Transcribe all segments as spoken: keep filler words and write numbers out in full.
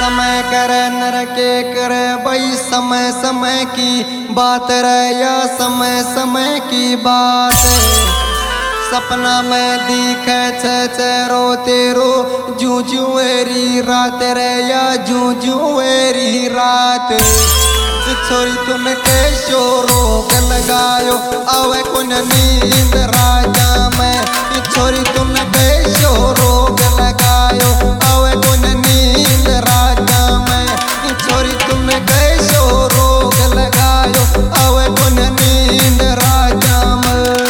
समय करे नर के करे भाई समय समय की बात रे या समय समय की बात। सपना में दिखे छे चेरो तेरो जू जुएरी रात रे या जू जुएरी रात। छोरी तुम कैसो रोग लगायो आवे कुन नींद राजा में। छोरी तुम कैसो रोग लगायो आवे कुन नींद राजा में। छोरी तुम कैसो रोग लगायो आवे कुन नींद राजा में।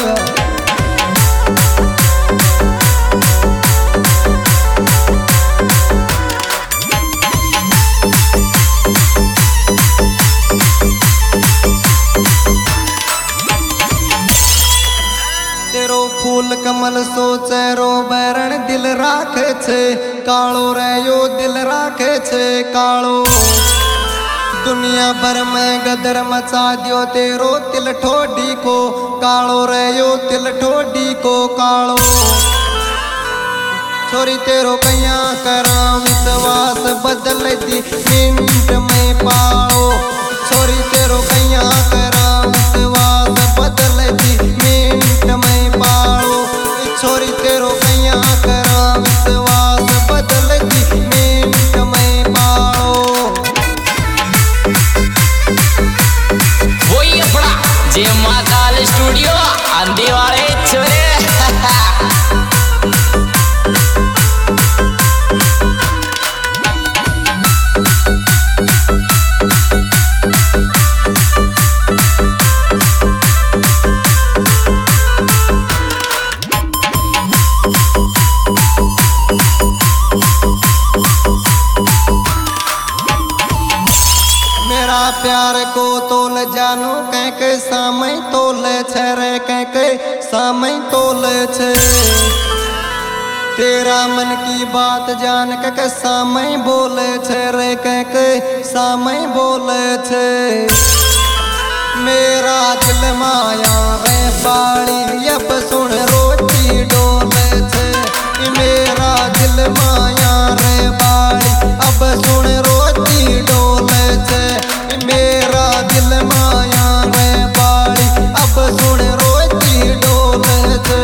फूल कमल सोचे रो बैरण दिल राखे छे कालो रे यो दिल राखे छे कालो। दुनिया भर में गदर मचा दियो तेरो तिल ठोडी को कालो रे यो तिल ठोडी को कालो। छोरी तेरो कैया करा विश्वास बदल दी मिनट में पाओ। छोरी तेरो कैया करा विश्वास बदल दी मिनट में पाओ। छोरी तेरो कैया करा विश्वास बदल दी मिनट में पाओ। वही अपना जे महाकाल स्टूडियो आंधी वाले छोरे। प्यार को तोल जानो कह के समय तोले छे रे कह के समय तोले छे। तेरा मन की बात जान कह के समय बोले छे रे कह के समय बोले छे। मेरा दिल माया रे बाड़ी अब सुन रोटी डोले छे। मेरा दिल माया रे बाड़ी अब सुन रोटी डोले छे। मेरा दिल माया रे बाड़ी अब सुन रोती डोले छे।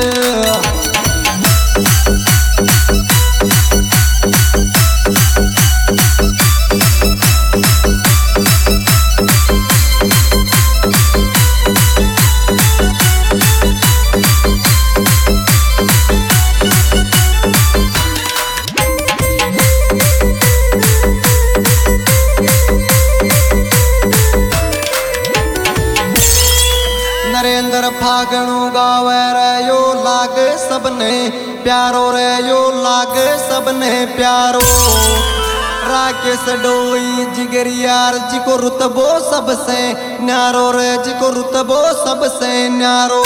नरेंद्र फागणु गावे रे यो लाग सबने प्यारो रे यो लाग सबने प्यारो। राकेश डोई जिगरियार जी को रुतबो सबसे न्यारो रे जी को रुतबो सबसे न्यारो।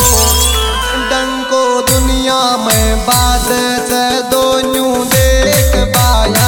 डंको दुनिया में बात से दो न्यू देख बाया